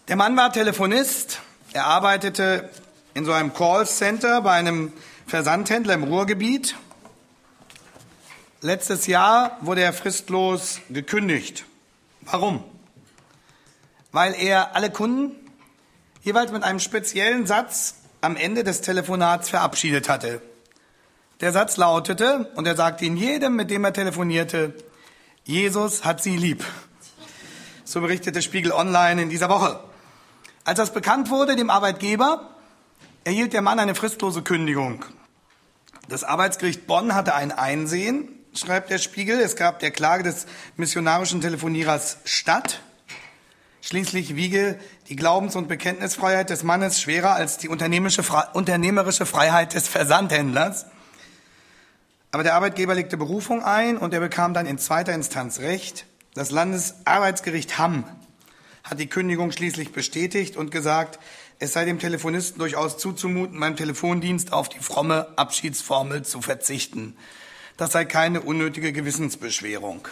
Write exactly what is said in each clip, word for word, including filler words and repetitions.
Der Mann war Telefonist. Er arbeitete in so einem Callcenter bei einem Versandhändler im Ruhrgebiet. Letztes Jahr wurde er fristlos gekündigt. Warum? Weil er alle Kunden jeweils mit einem speziellen Satz am Ende des Telefonats verabschiedet hatte. Der Satz lautete, und er sagte ihn jedem, mit dem er telefonierte: Jesus hat Sie lieb. So berichtete Spiegel Online in dieser Woche. Als das bekannt wurde dem Arbeitgeber, erhielt der Mann eine fristlose Kündigung. Das Arbeitsgericht Bonn hatte ein Einsehen, schreibt der Spiegel. Es gab der Klage des missionarischen Telefonierers statt. Schließlich wiege die Glaubens- und Bekenntnisfreiheit des Mannes schwerer als die unternehmerische Freiheit des Versandhändlers. Aber der Arbeitgeber legte Berufung ein und er bekam dann in zweiter Instanz Recht. Das Landesarbeitsgericht Hamm hat die Kündigung schließlich bestätigt und gesagt, es sei dem Telefonisten durchaus zuzumuten, beim Telefondienst auf die fromme Abschiedsformel zu verzichten. Das sei keine unnötige Gewissensbeschwerung.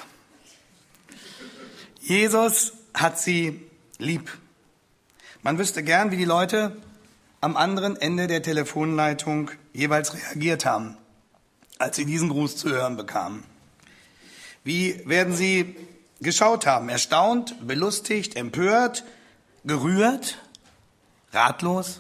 Jesus hat sie lieb. Man wüsste gern, wie die Leute am anderen Ende der Telefonleitung jeweils reagiert haben, als sie diesen Gruß zu hören bekamen. Wie werden sie geschaut haben? Erstaunt, belustigt, empört, gerührt, ratlos?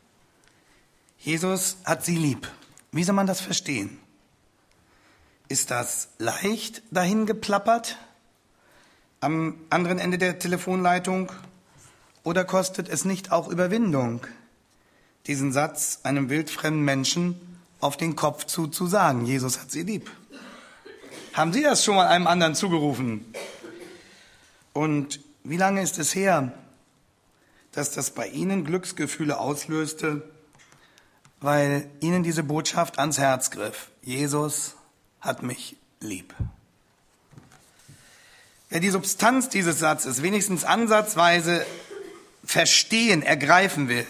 Jesus hat sie lieb. Wie soll man das verstehen? Ist das leicht dahingeplappert am anderen Ende der Telefonleitung? Oder kostet es nicht auch Überwindung, diesen Satz einem wildfremden Menschen auf den Kopf zu, zu sagen? Jesus hat sie lieb. Haben Sie das schon mal einem anderen zugerufen? Und wie lange ist es her, dass das bei Ihnen Glücksgefühle auslöste, weil Ihnen diese Botschaft ans Herz griff? Jesus hat mich lieb. Wer die Substanz dieses Satzes wenigstens ansatzweise verstehen, ergreifen will,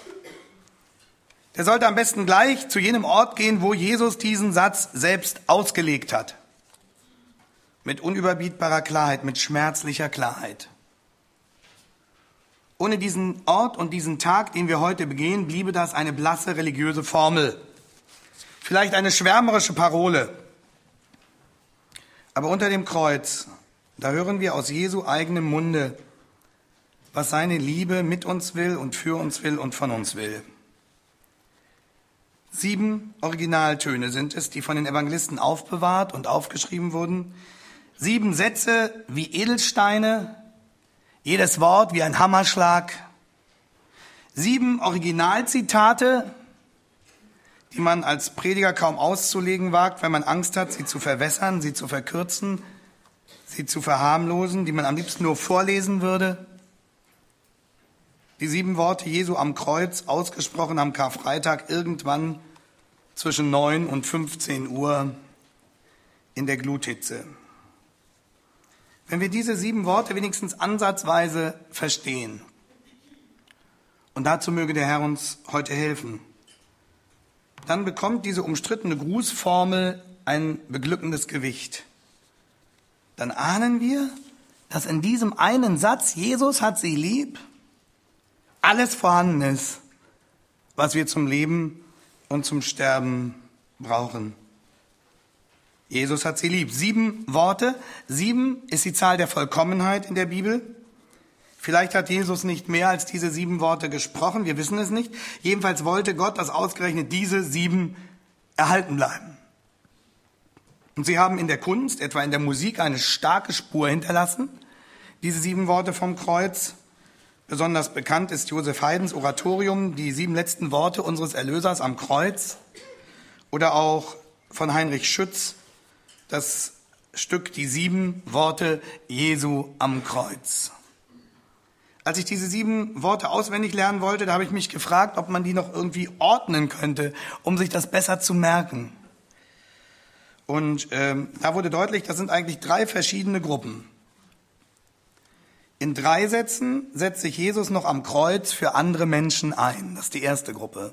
der sollte am besten gleich zu jenem Ort gehen, wo Jesus diesen Satz selbst ausgelegt hat. Mit unüberbietbarer Klarheit, mit schmerzlicher Klarheit. Ohne diesen Ort und diesen Tag, den wir heute begehen, bliebe das eine blasse religiöse Formel. Vielleicht eine schwärmerische Parole. Aber unter dem Kreuz, da hören wir aus Jesu eigenem Munde, was seine Liebe mit uns will und für uns will und von uns will. Sieben Originaltöne sind es, die von den Evangelisten aufbewahrt und aufgeschrieben wurden. Sieben Sätze wie Edelsteine, jedes Wort wie ein Hammerschlag. Sieben Originalzitate, die man als Prediger kaum auszulegen wagt, weil man Angst hat, sie zu verwässern, sie zu verkürzen, sie zu verharmlosen, die man am liebsten nur vorlesen würde. Die sieben Worte Jesu am Kreuz, ausgesprochen am Karfreitag, irgendwann zwischen neun und fünfzehn Uhr in der Gluthitze. Wenn wir diese sieben Worte wenigstens ansatzweise verstehen, und dazu möge der Herr uns heute helfen, dann bekommt diese umstrittene Grußformel ein beglückendes Gewicht. Dann ahnen wir, dass in diesem einen Satz, Jesus hat sie lieb, alles vorhanden ist, was wir zum Leben und zum Sterben brauchen. Jesus hat sie lieb. Sieben Worte. Sieben ist die Zahl der Vollkommenheit in der Bibel. Vielleicht hat Jesus nicht mehr als diese sieben Worte gesprochen. Wir wissen es nicht. Jedenfalls wollte Gott, dass ausgerechnet diese sieben erhalten bleiben. Und sie haben in der Kunst, etwa in der Musik, eine starke Spur hinterlassen. Diese sieben Worte vom Kreuz. Besonders bekannt ist Josef Haydns Oratorium, die sieben letzten Worte unseres Erlösers am Kreuz. Oder auch von Heinrich Schütz, das Stück Die sieben Worte Jesu am Kreuz. Als ich diese sieben Worte auswendig lernen wollte, da habe ich mich gefragt, ob man die noch irgendwie ordnen könnte, um sich das besser zu merken. Und ähm, da wurde deutlich, das sind eigentlich drei verschiedene Gruppen. In drei Sätzen setzt sich Jesus noch am Kreuz für andere Menschen ein. Das ist die erste Gruppe.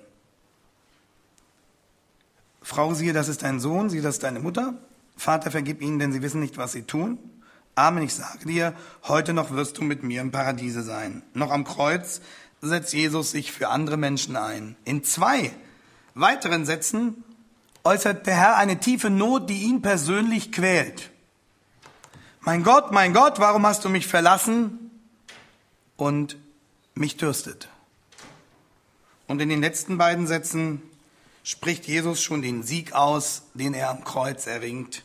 Frau, siehe, das ist dein Sohn, siehe, das ist deine Mutter. Vater, vergib ihnen, denn sie wissen nicht, was sie tun. Amen, ich sage dir, heute noch wirst du mit mir im Paradiese sein. Noch am Kreuz setzt Jesus sich für andere Menschen ein. In zwei weiteren Sätzen äußert der Herr eine tiefe Not, die ihn persönlich quält. Mein Gott, mein Gott, warum hast du mich verlassen und mich dürstet? Und in den letzten beiden Sätzen spricht Jesus schon den Sieg aus, den er am Kreuz erringt.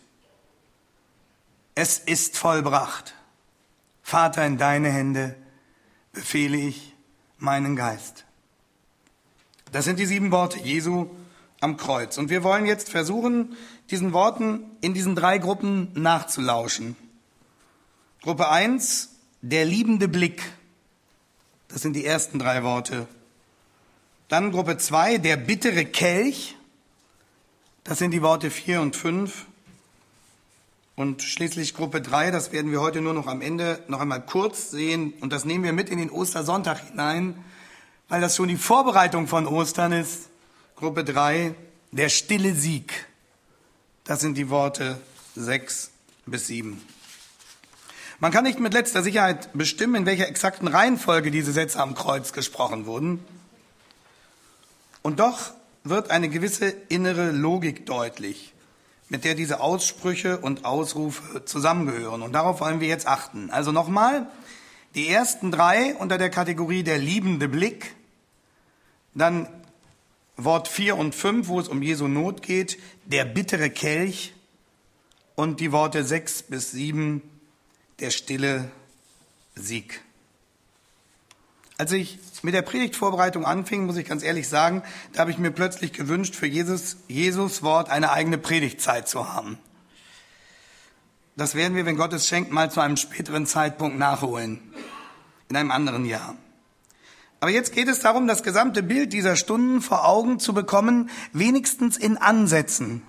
Es ist vollbracht. Vater, in deine Hände befehle ich meinen Geist. Das sind die sieben Worte Jesu am Kreuz. Und wir wollen jetzt versuchen, diesen Worten in diesen drei Gruppen nachzulauschen. Gruppe eins, der liebende Blick. Das sind die ersten drei Worte. Dann Gruppe zwei, der bittere Kelch. Das sind die Worte vier und fünf. Und schließlich Gruppe drei, das werden wir heute nur noch am Ende noch einmal kurz sehen. Und das nehmen wir mit in den Ostersonntag hinein, weil das schon die Vorbereitung von Ostern ist. Gruppe drei, der stille Sieg. Das sind die Worte sechs bis sieben. Man kann nicht mit letzter Sicherheit bestimmen, in welcher exakten Reihenfolge diese Sätze am Kreuz gesprochen wurden. Und doch wird eine gewisse innere Logik deutlich, mit der diese Aussprüche und Ausrufe zusammengehören. Und darauf wollen wir jetzt achten. Also nochmal, die ersten drei unter der Kategorie der liebende Blick, dann Wort vier und fünf, wo es um Jesu Not geht, der bittere Kelch und die Worte sechs bis sieben, der stille Sieg. Als ich mit der Predigtvorbereitung anfing, muss ich ganz ehrlich sagen, da habe ich mir plötzlich gewünscht, für Jesus, Jesus Wort eine eigene Predigtzeit zu haben. Das werden wir, wenn Gott es schenkt, mal zu einem späteren Zeitpunkt nachholen, in einem anderen Jahr. Aber jetzt geht es darum, das gesamte Bild dieser Stunden vor Augen zu bekommen, wenigstens in Ansätzen.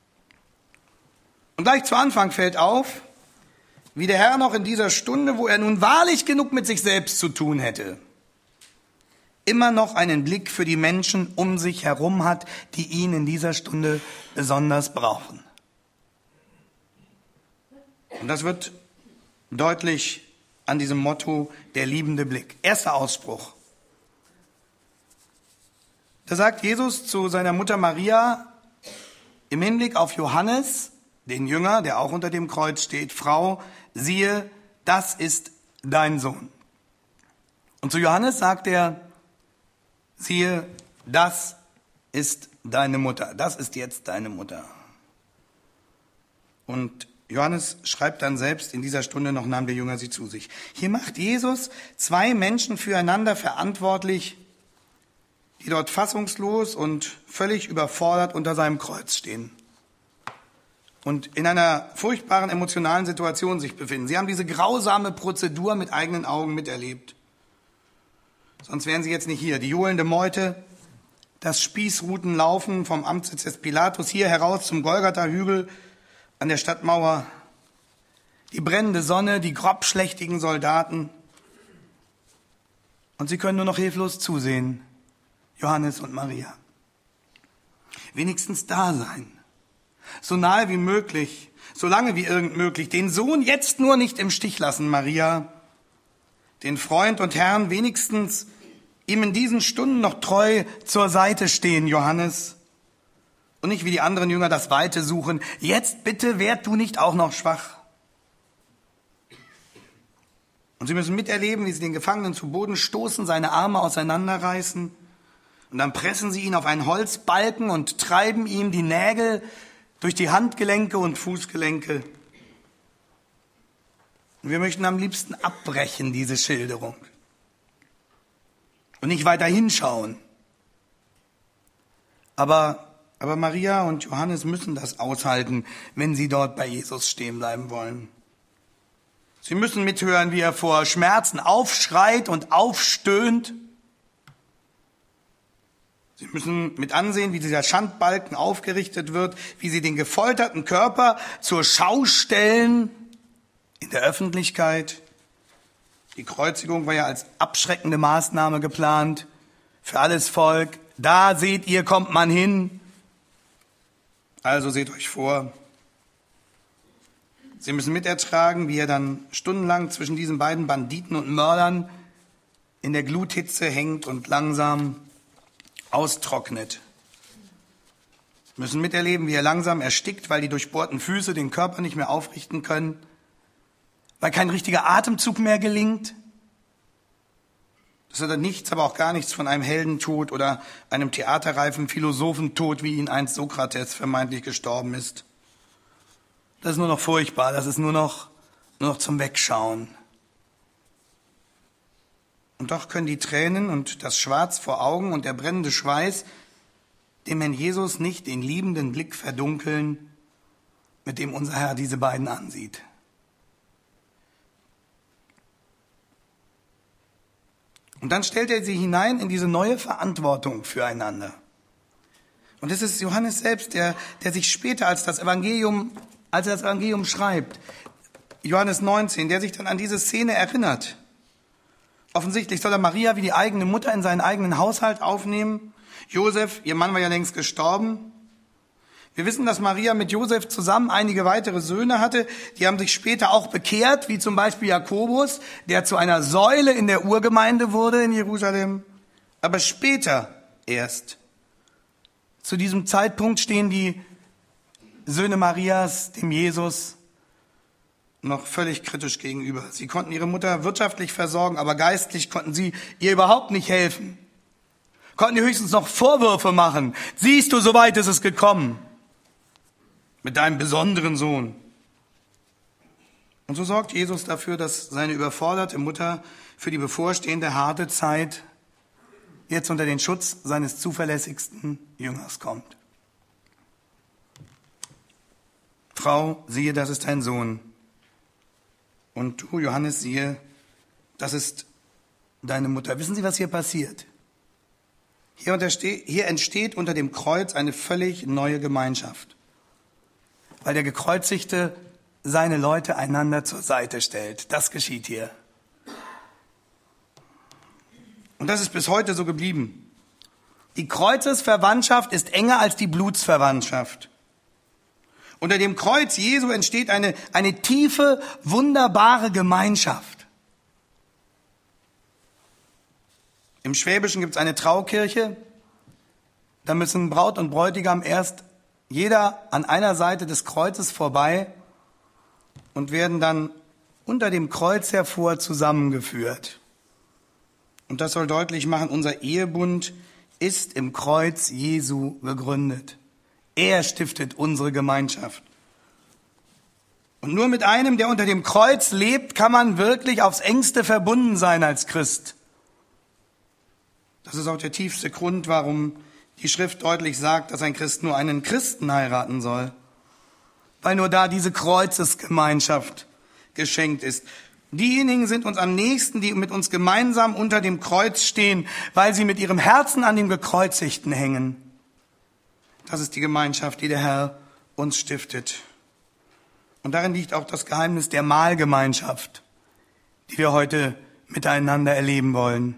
Und gleich zu Anfang fällt auf, wie der Herr noch in dieser Stunde, wo er nun wahrlich genug mit sich selbst zu tun hätte, immer noch einen Blick für die Menschen um sich herum hat, die ihn in dieser Stunde besonders brauchen. Und das wird deutlich an diesem Motto, der liebende Blick. Erster Ausspruch. Da sagt Jesus zu seiner Mutter Maria im Hinblick auf Johannes, den Jünger, der auch unter dem Kreuz steht, Frau, siehe, das ist dein Sohn. Und zu Johannes sagt er, siehe, das ist deine Mutter. Das ist jetzt deine Mutter. Und Johannes schreibt dann selbst, in dieser Stunde noch nahm der Jünger sie zu sich. Hier macht Jesus zwei Menschen füreinander verantwortlich, die dort fassungslos und völlig überfordert unter seinem Kreuz stehen und in einer furchtbaren emotionalen Situation sich befinden. Sie haben diese grausame Prozedur mit eigenen Augen miterlebt. Sonst wären sie jetzt nicht hier. Die johlende Meute, das Spießrutenlaufen vom Amtssitz des Pilatus hier heraus zum Golgatha-Hügel an der Stadtmauer, die brennende Sonne, die grobschlächtigen Soldaten. Und sie können nur noch hilflos zusehen, Johannes und Maria. Wenigstens da sein, so nahe wie möglich, so lange wie irgend möglich, den Sohn jetzt nur nicht im Stich lassen, Maria, den Freund und Herrn wenigstens ihm in diesen Stunden noch treu zur Seite stehen, Johannes, und nicht wie die anderen Jünger das Weite suchen. Jetzt bitte werd du nicht auch noch schwach. Und sie müssen miterleben, wie sie den Gefangenen zu Boden stoßen, seine Arme auseinanderreißen, und dann pressen sie ihn auf einen Holzbalken und treiben ihm die Nägel durch die Handgelenke und Fußgelenke. Und wir möchten am liebsten abbrechen, diese Schilderung, und nicht weiter hinschauen. Aber, aber Maria und Johannes müssen das aushalten, wenn sie dort bei Jesus stehen bleiben wollen. Sie müssen mithören, wie er vor Schmerzen aufschreit und aufstöhnt. Sie müssen mit ansehen, wie dieser Schandbalken aufgerichtet wird, wie sie den gefolterten Körper zur Schau stellen in der Öffentlichkeit. Die Kreuzigung war ja als abschreckende Maßnahme geplant für alles Volk. Da seht ihr, kommt man hin. Also seht euch vor. Sie müssen mitertragen, wie er dann stundenlang zwischen diesen beiden Banditen und Mördern in der Gluthitze hängt und langsam austrocknet. Sie müssen miterleben, wie er langsam erstickt, weil die durchbohrten Füße den Körper nicht mehr aufrichten können, weil kein richtiger Atemzug mehr gelingt. Das hat nichts, aber auch gar nichts von einem Heldentod oder einem theaterreifen Philosophentod, wie ihn einst Sokrates vermeintlich gestorben ist. Das ist nur noch furchtbar, das ist nur noch, nur noch zum Wegschauen. Und doch können die Tränen und das Schwarz vor Augen und der brennende Schweiß dem Herrn Jesus nicht den liebenden Blick verdunkeln, mit dem unser Herr diese beiden ansieht. Und dann stellt er sie hinein in diese neue Verantwortung füreinander. Und es ist Johannes selbst, der, der sich später als das Evangelium, als er das Evangelium schreibt, Johannes neunzehn, der sich dann an diese Szene erinnert. Offensichtlich soll er Maria wie die eigene Mutter in seinen eigenen Haushalt aufnehmen. Josef, ihr Mann war ja längst gestorben. Wir wissen, dass Maria mit Josef zusammen einige weitere Söhne hatte. Die haben sich später auch bekehrt, wie zum Beispiel Jakobus, der zu einer Säule in der Urgemeinde wurde in Jerusalem. Aber später erst. Zu diesem Zeitpunkt stehen die Söhne Marias dem Jesus noch völlig kritisch gegenüber. Sie konnten ihre Mutter wirtschaftlich versorgen, aber geistlich konnten sie ihr überhaupt nicht helfen. Konnten ihr höchstens noch Vorwürfe machen. Siehst du, so weit ist es gekommen. Mit deinem besonderen Sohn. Und so sorgt Jesus dafür, dass seine überforderte Mutter für die bevorstehende harte Zeit jetzt unter den Schutz seines zuverlässigsten Jüngers kommt. Frau, siehe, das ist dein Sohn. Und du, Johannes, siehe, das ist deine Mutter. Wissen Sie, was hier passiert? Hier, unterste- hier entsteht unter dem Kreuz eine völlig neue Gemeinschaft. Weil der Gekreuzigte seine Leute einander zur Seite stellt. Das geschieht hier. Und das ist bis heute so geblieben. Die Kreuzesverwandtschaft ist enger als die Blutsverwandtschaft. Unter dem Kreuz Jesu entsteht eine, eine tiefe, wunderbare Gemeinschaft. Im Schwäbischen gibt es eine Traukirche. Da müssen Braut und Bräutigam erst jeder an einer Seite des Kreuzes vorbei und werden dann unter dem Kreuz hervor zusammengeführt. Und das soll deutlich machen, unser Ehebund ist im Kreuz Jesu begründet. Er stiftet unsere Gemeinschaft. Und nur mit einem, der unter dem Kreuz lebt, kann man wirklich aufs engste verbunden sein als Christ. Das ist auch der tiefste Grund, warum die Schrift deutlich sagt, dass ein Christ nur einen Christen heiraten soll. Weil nur da diese Kreuzesgemeinschaft geschenkt ist. Diejenigen sind uns am nächsten, die mit uns gemeinsam unter dem Kreuz stehen, weil sie mit ihrem Herzen an dem Gekreuzigten hängen. Das ist die Gemeinschaft, die der Herr uns stiftet. Und darin liegt auch das Geheimnis der Mahlgemeinschaft, die wir heute miteinander erleben wollen.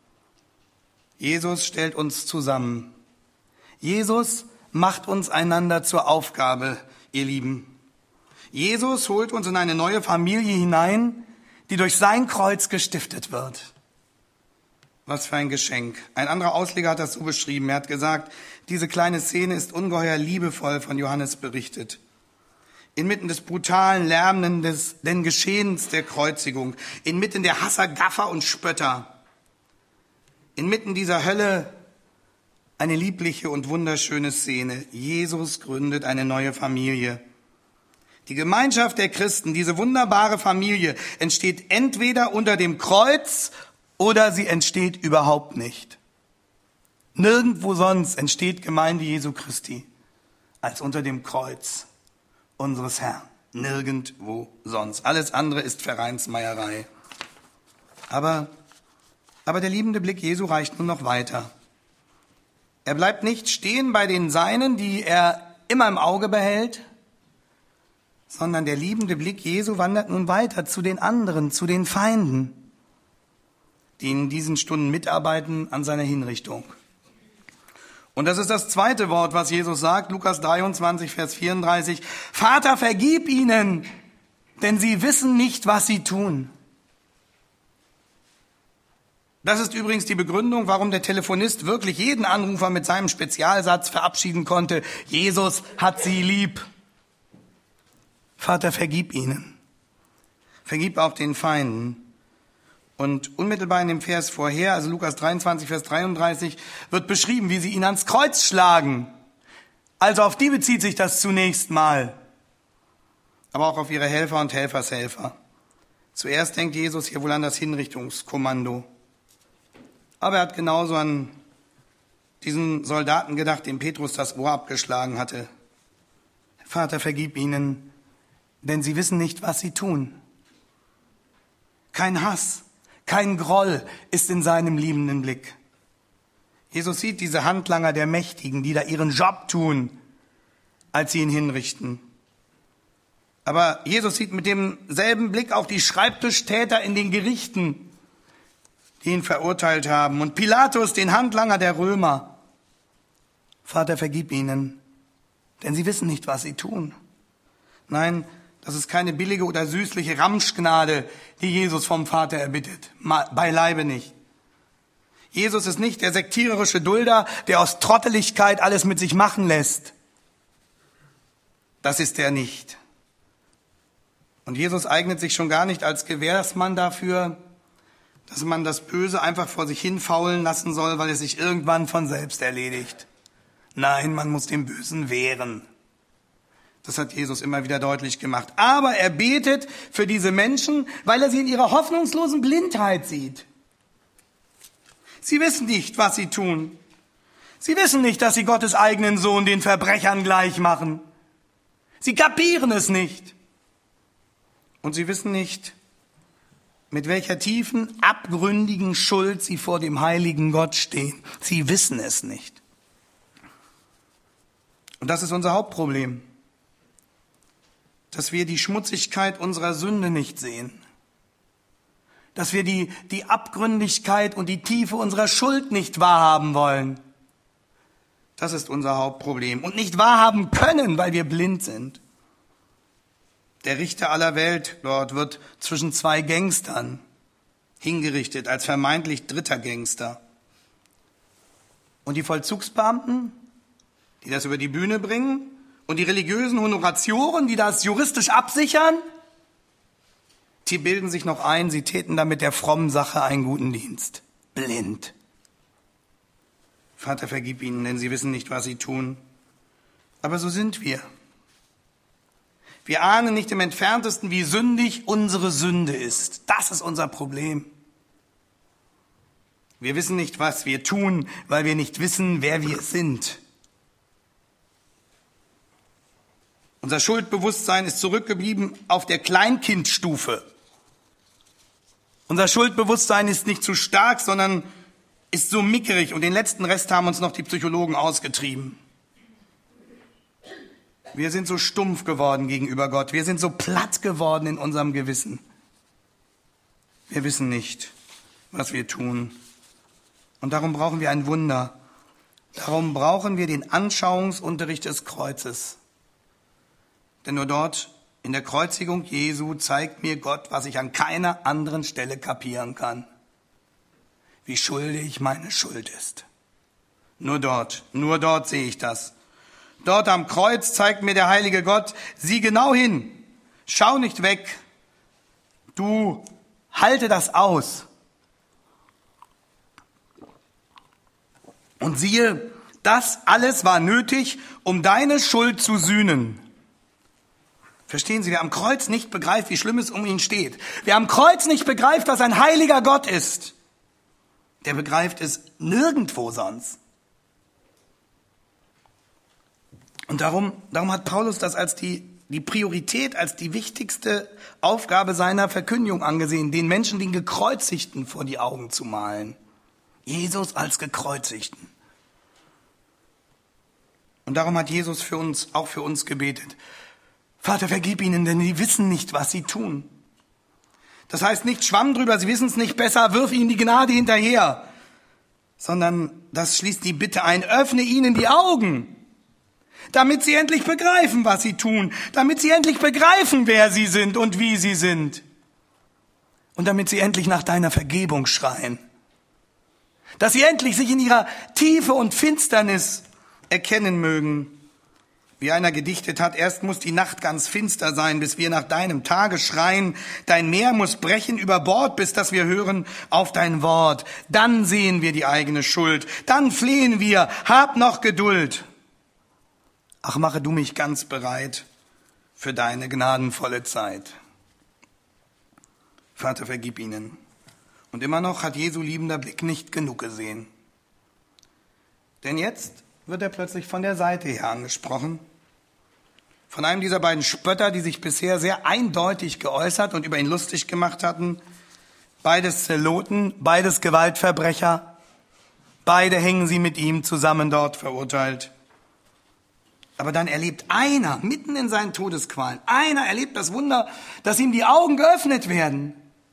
Jesus stellt uns zusammen. Jesus macht uns einander zur Aufgabe, ihr Lieben. Jesus holt uns in eine neue Familie hinein, die durch sein Kreuz gestiftet wird. Was für ein Geschenk. Ein anderer Ausleger hat das so beschrieben. Er hat gesagt, diese kleine Szene ist ungeheuer liebevoll von Johannes berichtet. Inmitten des brutalen, lärmenden des, den Geschehens der Kreuzigung, inmitten der Hasser, Gaffer und Spötter, inmitten dieser Hölle eine liebliche und wunderschöne Szene. Jesus gründet eine neue Familie. Die Gemeinschaft der Christen, diese wunderbare Familie, entsteht entweder unter dem Kreuz oder sie entsteht überhaupt nicht. Nirgendwo sonst entsteht Gemeinde Jesu Christi als unter dem Kreuz unseres Herrn. Nirgendwo sonst. Alles andere ist Vereinsmeierei. Aber, aber der liebende Blick Jesu reicht nun noch weiter. Er bleibt nicht stehen bei den Seinen, die er immer im Auge behält, sondern der liebende Blick Jesu wandert nun weiter zu den anderen, zu den Feinden, die in diesen Stunden mitarbeiten an seiner Hinrichtung. Und das ist das zweite Wort, was Jesus sagt, Lukas dreiundzwanzig, Vers vierunddreißig. Vater, vergib ihnen, denn sie wissen nicht, was sie tun. Das ist übrigens die Begründung, warum der Telefonist wirklich jeden Anrufer mit seinem Spezialsatz verabschieden konnte. Jesus hat sie lieb. Vater, vergib ihnen. Vergib auch den Feinden. Und unmittelbar in dem Vers vorher, also Lukas dreiundzwanzig, Vers dreiunddreißig, wird beschrieben, wie sie ihn ans Kreuz schlagen. Also auf die bezieht sich das zunächst mal. Aber auch auf ihre Helfer und Helfershelfer. Zuerst denkt Jesus hier wohl an das Hinrichtungskommando. Aber er hat genauso an diesen Soldaten gedacht, dem Petrus das Ohr abgeschlagen hatte. Vater, vergib ihnen, denn sie wissen nicht, was sie tun. Kein Hass, kein Groll ist in seinem liebenden Blick. Jesus sieht diese Handlanger der Mächtigen, die da ihren Job tun, als sie ihn hinrichten. Aber Jesus sieht mit demselben Blick auch die Schreibtischtäter in den Gerichten, die ihn verurteilt haben. Und Pilatus, den Handlanger der Römer. Vater, vergib ihnen, denn sie wissen nicht, was sie tun. Nein, das ist keine billige oder süßliche Ramschgnade, die Jesus vom Vater erbittet. Beileibe nicht. Jesus ist nicht der sektiererische Dulder, der aus Trotteligkeit alles mit sich machen lässt. Das ist er nicht. Und Jesus eignet sich schon gar nicht als Gewährsmann dafür, dass man das Böse einfach vor sich hin faulen lassen soll, weil es sich irgendwann von selbst erledigt. Nein, man muss dem Bösen wehren. Das hat Jesus immer wieder deutlich gemacht. Aber er betet für diese Menschen, weil er sie in ihrer hoffnungslosen Blindheit sieht. Sie wissen nicht, was sie tun. Sie wissen nicht, dass sie Gottes eigenen Sohn den Verbrechern gleich machen. Sie kapieren es nicht. Und sie wissen nicht, mit welcher tiefen, abgründigen Schuld sie vor dem heiligen Gott stehen. Sie wissen es nicht. Und das ist unser Hauptproblem. Dass wir die Schmutzigkeit unserer Sünde nicht sehen. Dass wir die, die Abgründigkeit und die Tiefe unserer Schuld nicht wahrhaben wollen. Das ist unser Hauptproblem. Und nicht wahrhaben können, weil wir blind sind. Der Richter aller Welt dort wird zwischen zwei Gangstern hingerichtet, als vermeintlich dritter Gangster. Und die Vollzugsbeamten, die das über die Bühne bringen, und die religiösen Honoratioren, die das juristisch absichern, die bilden sich noch ein, sie täten damit der frommen Sache einen guten Dienst. Blind. Vater, vergib ihnen, denn sie wissen nicht, was sie tun. Aber so sind wir. Wir ahnen nicht im Entferntesten, wie sündig unsere Sünde ist. Das ist unser Problem. Wir wissen nicht, was wir tun, weil wir nicht wissen, wer wir sind. Unser Schuldbewusstsein ist zurückgeblieben auf der Kleinkindstufe. Unser Schuldbewusstsein ist nicht zu stark, sondern ist so mickerig. Und den letzten Rest haben uns noch die Psychologen ausgetrieben. Wir sind so stumpf geworden gegenüber Gott. Wir sind so platt geworden in unserem Gewissen. Wir wissen nicht, was wir tun. Und darum brauchen wir ein Wunder. Darum brauchen wir den Anschauungsunterricht des Kreuzes. Denn nur dort, in der Kreuzigung Jesu, zeigt mir Gott, was ich an keiner anderen Stelle kapieren kann. Wie schuldig meine Schuld ist. Nur dort, nur dort sehe ich das. Dort am Kreuz zeigt mir der heilige Gott, sieh genau hin, schau nicht weg, du halte das aus. Und siehe, das alles war nötig, um deine Schuld zu sühnen. Verstehen Sie, wer am Kreuz nicht begreift, wie schlimm es um ihn steht, wer am Kreuz nicht begreift, dass ein heiliger Gott ist, der begreift es nirgendwo sonst. Und darum, darum hat Paulus das als die, die Priorität, als die wichtigste Aufgabe seiner Verkündigung angesehen, den Menschen den Gekreuzigten vor die Augen zu malen. Jesus als Gekreuzigten. Und darum hat Jesus für uns, auch für uns gebetet. Vater, vergib ihnen, denn sie wissen nicht, was sie tun. Das heißt nicht Schwamm drüber, sie wissen es nicht besser, wirf ihnen die Gnade hinterher. Sondern das schließt die Bitte ein, öffne ihnen die Augen. damit sie endlich begreifen, was sie tun, damit sie endlich begreifen, wer sie sind und wie sie sind. Und damit sie endlich nach deiner Vergebung schreien. Dass sie endlich sich in ihrer Tiefe und Finsternis erkennen mögen. Wie einer gedichtet hat, erst muss die Nacht ganz finster sein, bis wir nach deinem Tage schreien. Dein Meer muss brechen über Bord, bis dass wir hören auf dein Wort. Dann sehen wir die eigene Schuld. Dann flehen wir, hab noch Geduld. Ach, mache du mich ganz bereit für deine gnadenvolle Zeit. Vater, vergib ihnen. Und immer noch hat Jesu liebender Blick nicht genug gesehen. Denn jetzt wird er plötzlich von der Seite her angesprochen. Von einem dieser beiden Spötter, die sich bisher sehr eindeutig geäußert und über ihn lustig gemacht hatten. Beides Zeloten, beides Gewaltverbrecher. Beide hängen sie mit ihm zusammen dort verurteilt. Aber dann erlebt einer, mitten in seinen Todesqualen, einer erlebt das Wunder, dass ihm die Augen geöffnet werden.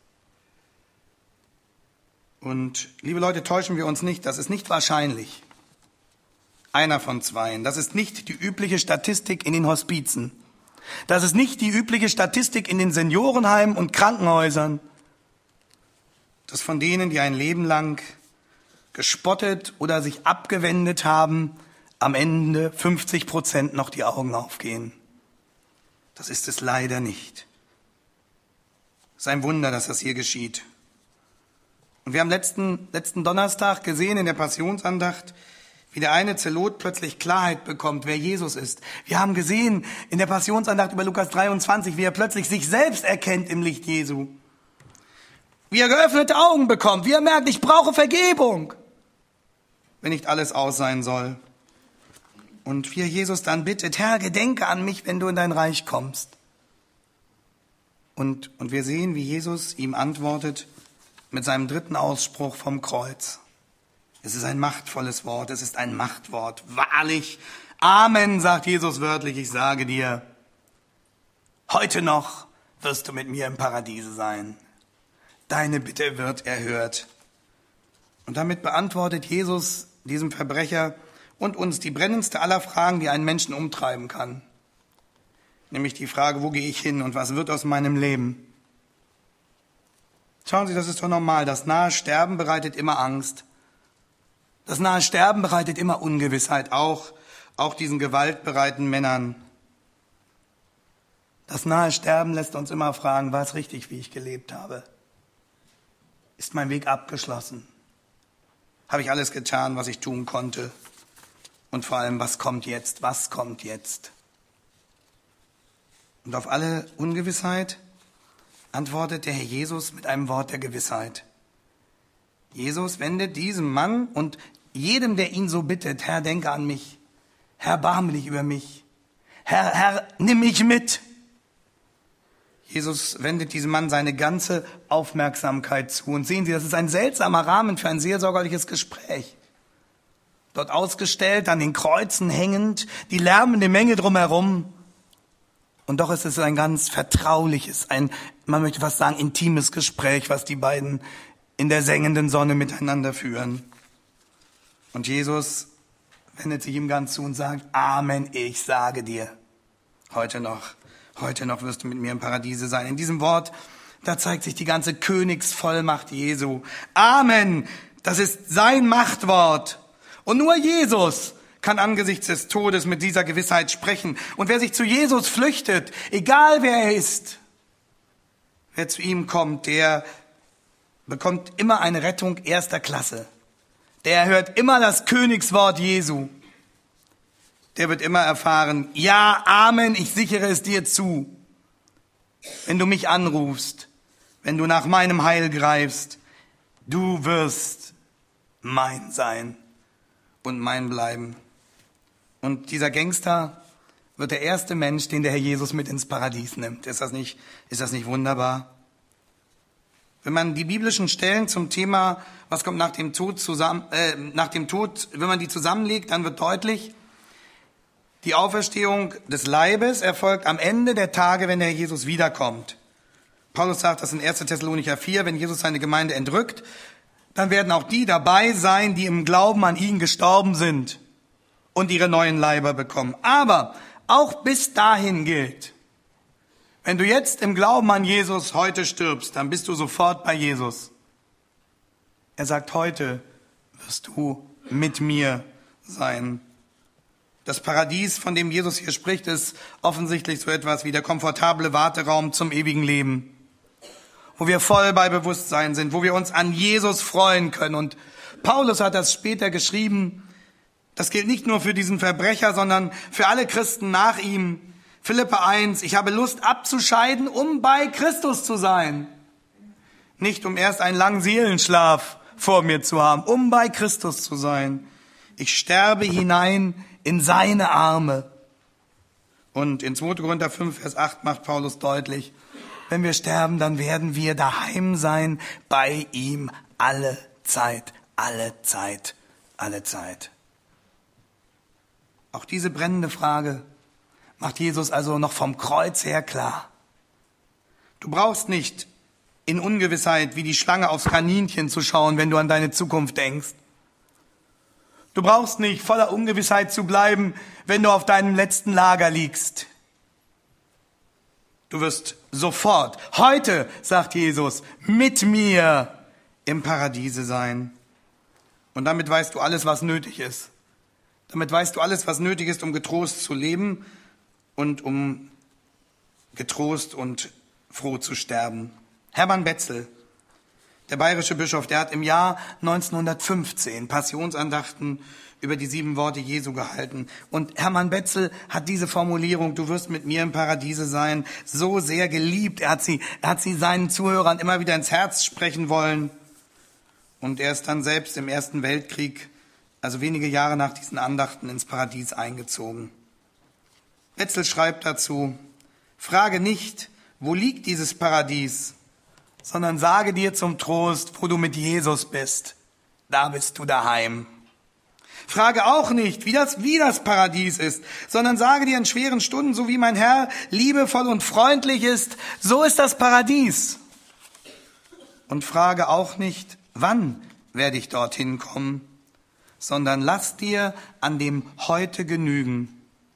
Und, liebe Leute, täuschen wir uns nicht, das ist nicht wahrscheinlich. Einer von zweien. Das ist nicht die übliche Statistik in den Hospizen. Das ist nicht die übliche Statistik in den Seniorenheimen und Krankenhäusern. Das von denen, die ein Leben lang gespottet oder sich abgewendet haben, am Ende fünfzig Prozent noch die Augen aufgehen. Das ist es leider nicht. Es ist ein Wunder, dass das hier geschieht. Und wir haben letzten, letzten Donnerstag gesehen in der Passionsandacht, wie der eine Zelot plötzlich Klarheit bekommt, wer Jesus ist. Wir haben gesehen in der Passionsandacht über Lukas dreiundzwanzig, wie er plötzlich sich selbst erkennt im Licht Jesu. Wie er geöffnete Augen bekommt, wie er merkt, ich brauche Vergebung, wenn nicht alles aus sein soll. Und wie er Jesus dann bittet, Herr, gedenke an mich, wenn du in dein Reich kommst. Und, und wir sehen, wie Jesus ihm antwortet mit seinem dritten Ausspruch vom Kreuz. Es ist ein machtvolles Wort, es ist ein Machtwort. Wahrlich, Amen, sagt Jesus wörtlich, ich sage dir, heute noch wirst du mit mir im Paradiese sein. Deine Bitte wird erhört. Und damit beantwortet Jesus diesem Verbrecher und uns die brennendste aller Fragen, die einen Menschen umtreiben kann. Nämlich die Frage, wo gehe ich hin und was wird aus meinem Leben? Schauen Sie, das ist doch normal. Das nahe Sterben bereitet immer Angst. Das nahe Sterben bereitet immer Ungewissheit, auch, auch diesen gewaltbereiten Männern. Das nahe Sterben lässt uns immer fragen, war es richtig, wie ich gelebt habe? Ist mein Weg abgeschlossen? Habe ich alles getan, was ich tun konnte? Und vor allem, was kommt jetzt? Was kommt jetzt? Und auf alle Ungewissheit antwortet der Herr Jesus mit einem Wort der Gewissheit. Jesus wendet diesem Mann und jedem, der ihn so bittet, Herr, denke an mich. Herr, barme dich über mich. Herr, Herr, nimm mich mit. Jesus wendet diesem Mann seine ganze Aufmerksamkeit zu. Und sehen Sie, das ist ein seltsamer Rahmen für ein seelsorgerliches Gespräch. Dort ausgestellt, an den Kreuzen hängend, die lärmende Menge drumherum. Und doch ist es ein ganz vertrauliches, ein, man möchte fast sagen, intimes Gespräch, was die beiden in der sengenden Sonne miteinander führen. Und Jesus wendet sich ihm ganz zu und sagt, Amen, ich sage dir, heute noch, heute noch wirst du mit mir im Paradiese sein. In diesem Wort, da zeigt sich die ganze Königsvollmacht Jesu. Amen, das ist sein Machtwort. Und nur Jesus kann angesichts des Todes mit dieser Gewissheit sprechen. Und wer sich zu Jesus flüchtet, egal wer er ist, wer zu ihm kommt, der bekommt immer eine Rettung erster Klasse. Der hört immer das Königswort Jesu. Der wird immer erfahren, ja, Amen, ich sichere es dir zu. Wenn du mich anrufst, wenn du nach meinem Heil greifst, du wirst mein sein und mein bleiben. Und dieser Gangster wird der erste Mensch, den der Herr Jesus mit ins Paradies nimmt. Ist das nicht, ist das nicht wunderbar? Wenn man die biblischen Stellen zum Thema, was kommt nach dem Tod zusammen, äh, nach dem Tod, wenn man die zusammenlegt, dann wird deutlich, die Auferstehung des Leibes erfolgt am Ende der Tage, wenn der Herr Jesus wiederkommt. Paulus sagt das in erster Thessalonicher vier, wenn Jesus seine Gemeinde entrückt, dann werden auch die dabei sein, die im Glauben an ihn gestorben sind. und ihre neuen Leiber bekommen. Aber auch bis dahin gilt, wenn du jetzt im Glauben an Jesus heute stirbst, dann bist du sofort bei Jesus. Er sagt, heute wirst du mit mir sein. Das Paradies, von dem Jesus hier spricht, ist offensichtlich so etwas wie der komfortable Warteraum zum ewigen Leben, wo wir voll bei Bewusstsein sind, wo wir uns an Jesus freuen können. Und Paulus hat das später geschrieben. Das gilt nicht nur für diesen Verbrecher, sondern für alle Christen nach ihm. Philipper eins, ich habe Lust abzuscheiden, um bei Christus zu sein. Nicht um erst einen langen Seelenschlaf vor mir zu haben, um bei Christus zu sein. Ich sterbe hinein in seine Arme. Und in zweiter Korinther fünf, Vers acht macht Paulus deutlich, wenn wir sterben, dann werden wir daheim sein bei ihm alle Zeit, alle Zeit, alle Zeit. Auch diese brennende Frage macht Jesus also noch vom Kreuz her klar. Du brauchst nicht in Ungewissheit wie die Schlange aufs Kaninchen zu schauen, wenn du an deine Zukunft denkst. Du brauchst nicht voller Ungewissheit zu bleiben, wenn du auf deinem letzten Lager liegst. Du wirst sofort, heute, sagt Jesus, mit mir im Paradiese sein. Und damit weißt du alles, was nötig ist. Damit weißt du alles, was nötig ist, um getrost zu leben und um getrost und froh zu sterben. Hermann Betzel, der bayerische Bischof, der hat im Jahr neunzehnhundertfünfzehn Passionsandachten über die sieben Worte Jesu gehalten. Und Hermann Betzel hat diese Formulierung, du wirst mit mir im Paradiese sein, so sehr geliebt. Er hat sie, er hat sie seinen Zuhörern immer wieder ins Herz sprechen wollen. Und er ist dann selbst im Ersten Weltkrieg, also wenige Jahre nach diesen Andachten, ins Paradies eingezogen. Betzel schreibt dazu, frage nicht, wo liegt dieses Paradies, sondern sage dir zum Trost, wo du mit Jesus bist. Da bist du daheim. Frage auch nicht, wie das, wie das Paradies ist, sondern sage dir in schweren Stunden, so wie mein Herr liebevoll und freundlich ist, so ist das Paradies. Und frage auch nicht, wann werde ich dorthin kommen, sondern lass dir an dem Heute genügen.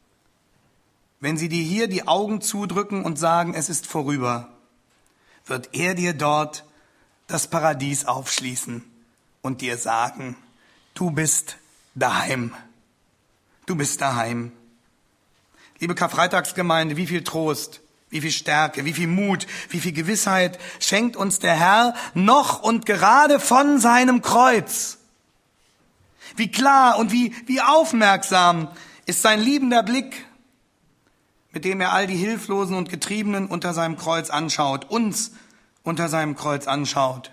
Wenn sie dir hier die Augen zudrücken und sagen, es ist vorüber, wird er dir dort das Paradies aufschließen und dir sagen, du bist daheim. Du bist daheim. Liebe Karfreitagsgemeinde, wie viel Trost, wie viel Stärke, wie viel Mut, wie viel Gewissheit schenkt uns der Herr noch und gerade von seinem Kreuz. Wie klar und wie, wie aufmerksam ist sein liebender Blick, mit dem er all die Hilflosen und Getriebenen unter seinem Kreuz anschaut, uns unter seinem Kreuz anschaut.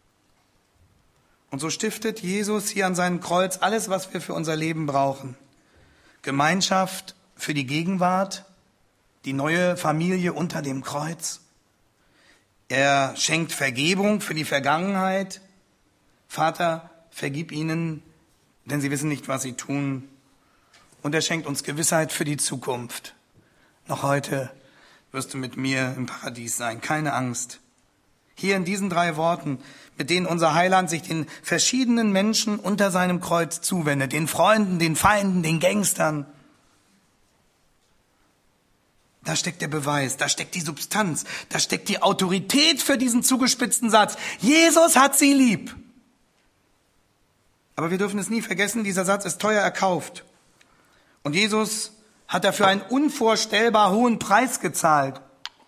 Und so stiftet Jesus hier an seinem Kreuz alles, was wir für unser Leben brauchen. Gemeinschaft für die Gegenwart, die neue Familie unter dem Kreuz. Er schenkt Vergebung für die Vergangenheit. Vater, vergib ihnen, denn sie wissen nicht, was sie tun. Und er schenkt uns Gewissheit für die Zukunft. Noch heute wirst du mit mir im Paradies sein, keine Angst. Hier in diesen drei Worten, mit denen unser Heiland sich den verschiedenen Menschen unter seinem Kreuz zuwendet, den Freunden, den Feinden, den Gangstern. Da steckt der Beweis, da steckt die Substanz, da steckt die Autorität für diesen zugespitzten Satz. Jesus hat sie lieb. Aber wir dürfen es nie vergessen, dieser Satz ist teuer erkauft. Und Jesus hat dafür einen unvorstellbar hohen Preis gezahlt,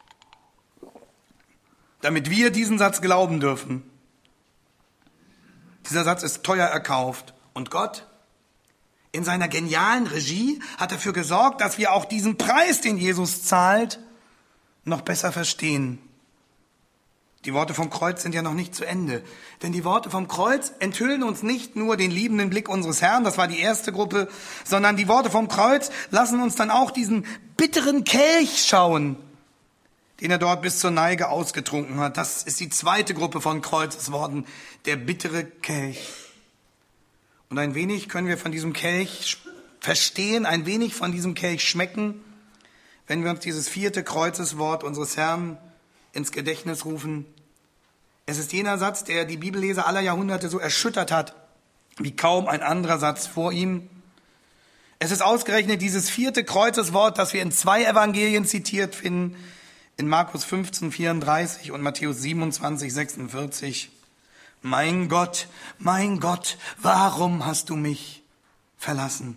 damit wir diesen Satz glauben dürfen. Dieser Satz ist teuer erkauft. Und Gott, in seiner genialen Regie, hat dafür gesorgt, dass wir auch diesen Preis, den Jesus zahlt, noch besser verstehen. Die Worte vom Kreuz sind ja noch nicht zu Ende. Denn die Worte vom Kreuz enthüllen uns nicht nur den liebenden Blick unseres Herrn, das war die erste Gruppe, sondern die Worte vom Kreuz lassen uns dann auch diesen bitteren Kelch schauen, den er dort bis zur Neige ausgetrunken hat. Das ist die zweite Gruppe von Kreuzesworten, der bittere Kelch. Und ein wenig können wir von diesem Kelch verstehen, ein wenig von diesem Kelch schmecken, wenn wir uns dieses vierte Kreuzeswort unseres Herrn ins Gedächtnis rufen. Es ist jener Satz, der die Bibelleser aller Jahrhunderte so erschüttert hat, wie kaum ein anderer Satz vor ihm. Es ist ausgerechnet dieses vierte Kreuzeswort, das wir in zwei Evangelien zitiert finden, in Markus fünfzehn, vierunddreißig und Matthäus siebenundzwanzig, sechsundvierzig. Mein Gott, mein Gott, warum hast du mich verlassen?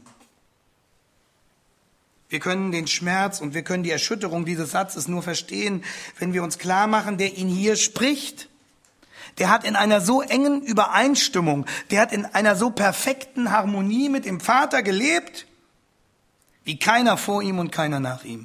Wir können den Schmerz und wir können die Erschütterung dieses Satzes nur verstehen, wenn wir uns klar machen, der ihn hier spricht, der hat in einer so engen Übereinstimmung, der hat in einer so perfekten Harmonie mit dem Vater gelebt, wie keiner vor ihm und keiner nach ihm.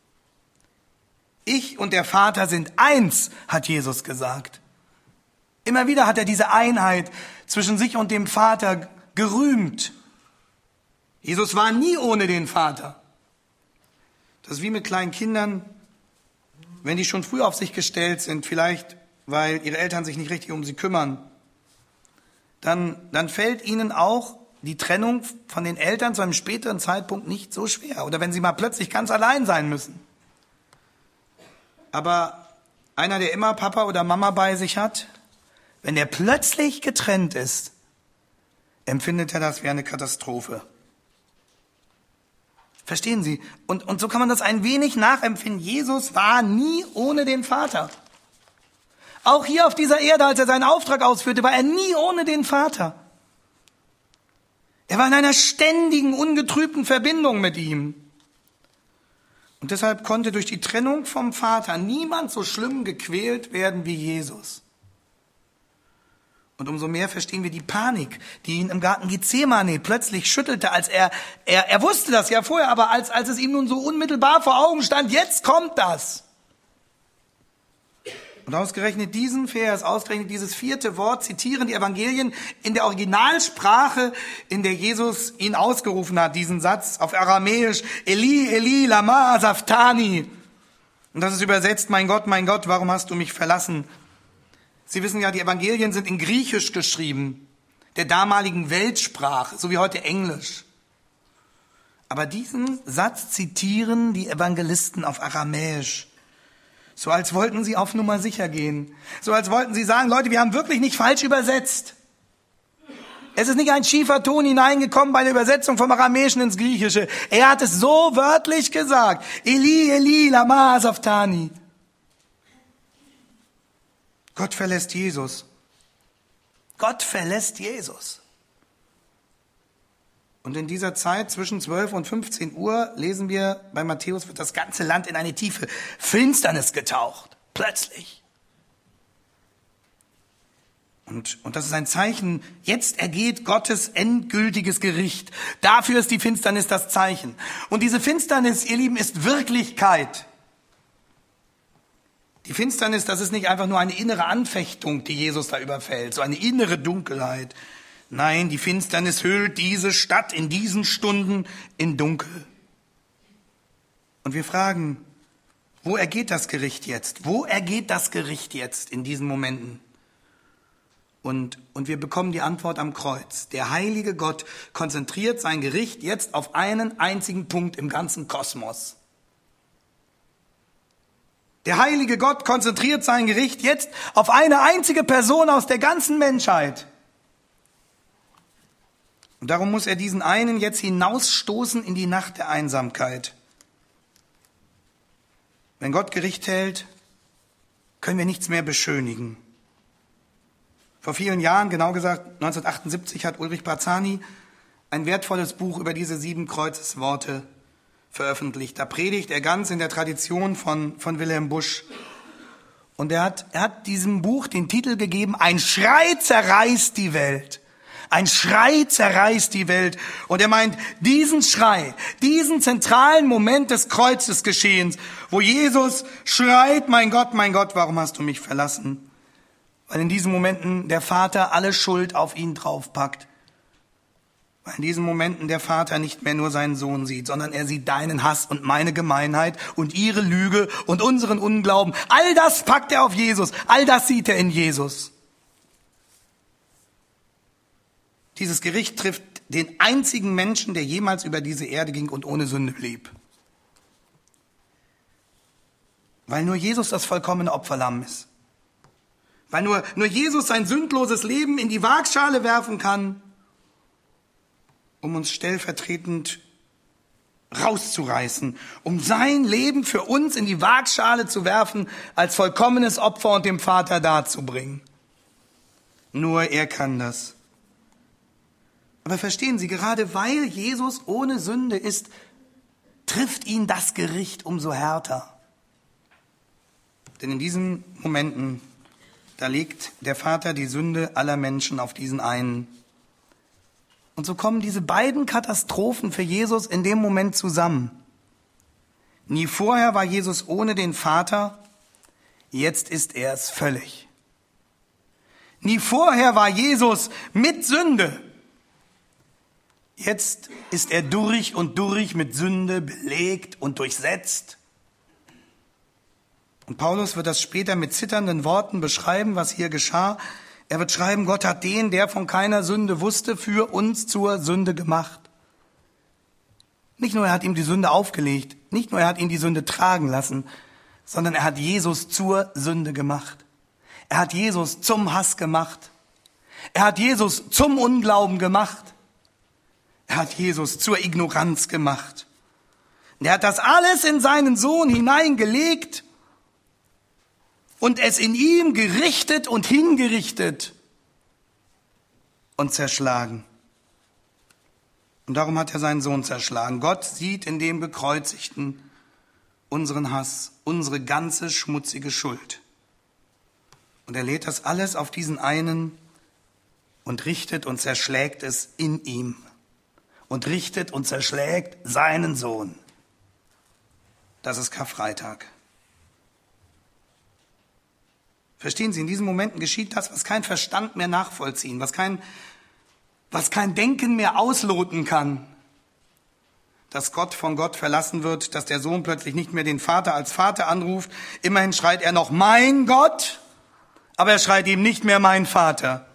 Ich und der Vater sind eins, hat Jesus gesagt. Immer wieder hat er diese Einheit zwischen sich und dem Vater gerühmt. Jesus war nie ohne den Vater. Das ist wie mit kleinen Kindern, wenn die schon früh auf sich gestellt sind, vielleicht weil ihre Eltern sich nicht richtig um sie kümmern, dann, dann fällt ihnen auch die Trennung von den Eltern zu einem späteren Zeitpunkt nicht so schwer. Oder wenn sie mal plötzlich ganz allein sein müssen. Aber einer, der immer Papa oder Mama bei sich hat, wenn der plötzlich getrennt ist, empfindet er das wie eine Katastrophe. Verstehen Sie? Und, und so kann man das ein wenig nachempfinden. Jesus war nie ohne den Vater. Auch hier auf dieser Erde, als er seinen Auftrag ausführte, war er nie ohne den Vater. Er war in einer ständigen, ungetrübten Verbindung mit ihm. Und deshalb konnte durch die Trennung vom Vater niemand so schlimm gequält werden wie Jesus. Und umso mehr verstehen wir die Panik, die ihn im Garten Gethsemane plötzlich schüttelte, als er, er, er wusste das ja vorher, aber als, als es ihm nun so unmittelbar vor Augen stand, jetzt kommt das. Und ausgerechnet diesen Vers, ausgerechnet dieses vierte Wort zitieren die Evangelien in der Originalsprache, in der Jesus ihn ausgerufen hat, diesen Satz auf Aramäisch, Eli, Eli, lama sabachthani. Und das ist übersetzt, mein Gott, mein Gott, warum hast du mich verlassen? Sie wissen ja, die Evangelien sind in Griechisch geschrieben, der damaligen Weltsprache, so wie heute Englisch. Aber diesen Satz zitieren die Evangelisten auf Aramäisch. So als wollten sie auf Nummer sicher gehen. So als wollten sie sagen, Leute, wir haben wirklich nicht falsch übersetzt. Es ist nicht ein schiefer Ton hineingekommen bei der Übersetzung vom Aramäischen ins Griechische. Er hat es so wörtlich gesagt. Eli, Eli, lama sabachthani. Gott verlässt Jesus. Gott verlässt Jesus. Und in dieser Zeit zwischen zwölf und fünfzehn Uhr lesen wir, bei Matthäus wird das ganze Land in eine tiefe Finsternis getaucht. Plötzlich. Und, und das ist ein Zeichen, jetzt ergeht Gottes endgültiges Gericht. Dafür ist die Finsternis das Zeichen. Und diese Finsternis, ihr Lieben, ist Wirklichkeit. Die Finsternis, das ist nicht einfach nur eine innere Anfechtung, die Jesus da überfällt, so eine innere Dunkelheit. Nein, die Finsternis hüllt diese Stadt in diesen Stunden in Dunkel. Und wir fragen, wo ergeht das Gericht jetzt? Wo ergeht das Gericht jetzt in diesen Momenten? Und, und wir bekommen die Antwort am Kreuz. Der heilige Gott konzentriert sein Gericht jetzt auf einen einzigen Punkt im ganzen Kosmos. Der heilige Gott konzentriert sein Gericht jetzt auf eine einzige Person aus der ganzen Menschheit. Und darum muss er diesen einen jetzt hinausstoßen in die Nacht der Einsamkeit. Wenn Gott Gericht hält, können wir nichts mehr beschönigen. Vor vielen Jahren, genau gesagt neunzehnhundertachtundsiebzig, hat Ulrich Barzani ein wertvolles Buch über diese sieben Kreuzesworte veröffentlicht. Da predigt er ganz in der Tradition von, von Wilhelm Busch. Und er hat, er hat diesem Buch den Titel gegeben, ein Schrei zerreißt die Welt. Ein Schrei zerreißt die Welt. Und er meint, diesen Schrei, diesen zentralen Moment des Kreuzesgeschehens, wo Jesus schreit, mein Gott, mein Gott, warum hast du mich verlassen? Weil in diesen Momenten der Vater alle Schuld auf ihn draufpackt. Weil in diesen Momenten der Vater nicht mehr nur seinen Sohn sieht, sondern er sieht deinen Hass und meine Gemeinheit und ihre Lüge und unseren Unglauben. All das packt er auf Jesus. All das sieht er in Jesus. Dieses Gericht trifft den einzigen Menschen, der jemals über diese Erde ging und ohne Sünde blieb. Weil nur Jesus das vollkommene Opferlamm ist. Weil nur, nur Jesus sein sündloses Leben in die Waagschale werfen kann, um uns stellvertretend rauszureißen, um sein Leben für uns in die Waagschale zu werfen, als vollkommenes Opfer und dem Vater darzubringen. Nur er kann das. Aber verstehen Sie, gerade weil Jesus ohne Sünde ist, trifft ihn das Gericht umso härter. Denn in diesen Momenten, da legt der Vater die Sünde aller Menschen auf diesen einen. Und so kommen diese beiden Katastrophen für Jesus in dem Moment zusammen. Nie vorher war Jesus ohne den Vater, jetzt ist er es völlig. Nie vorher war Jesus mit Sünde. Jetzt ist er durch und durch mit Sünde belegt und durchsetzt. Und Paulus wird das später mit zitternden Worten beschreiben, was hier geschah. Er wird schreiben, Gott hat den, der von keiner Sünde wusste, für uns zur Sünde gemacht. Nicht nur er hat ihm die Sünde aufgelegt, nicht nur er hat ihn die Sünde tragen lassen, sondern er hat Jesus zur Sünde gemacht. Er hat Jesus zum Hass gemacht. Er hat Jesus zum Unglauben gemacht. Er hat Jesus zur Ignoranz gemacht. Und er hat das alles in seinen Sohn hineingelegt und es in ihm gerichtet und hingerichtet und zerschlagen. Und darum hat er seinen Sohn zerschlagen. Gott sieht in dem Gekreuzigten unseren Hass, unsere ganze schmutzige Schuld. Und er lädt das alles auf diesen einen und richtet und zerschlägt es in ihm. Und richtet und zerschlägt seinen Sohn. Das ist Karfreitag. Verstehen Sie, in diesen Momenten geschieht das, was kein Verstand mehr nachvollziehen, was kein, was kein Denken mehr ausloten kann. Dass Gott von Gott verlassen wird, dass der Sohn plötzlich nicht mehr den Vater als Vater anruft. Immerhin schreit er noch, mein Gott, aber er schreit ihm nicht mehr, mein Vater.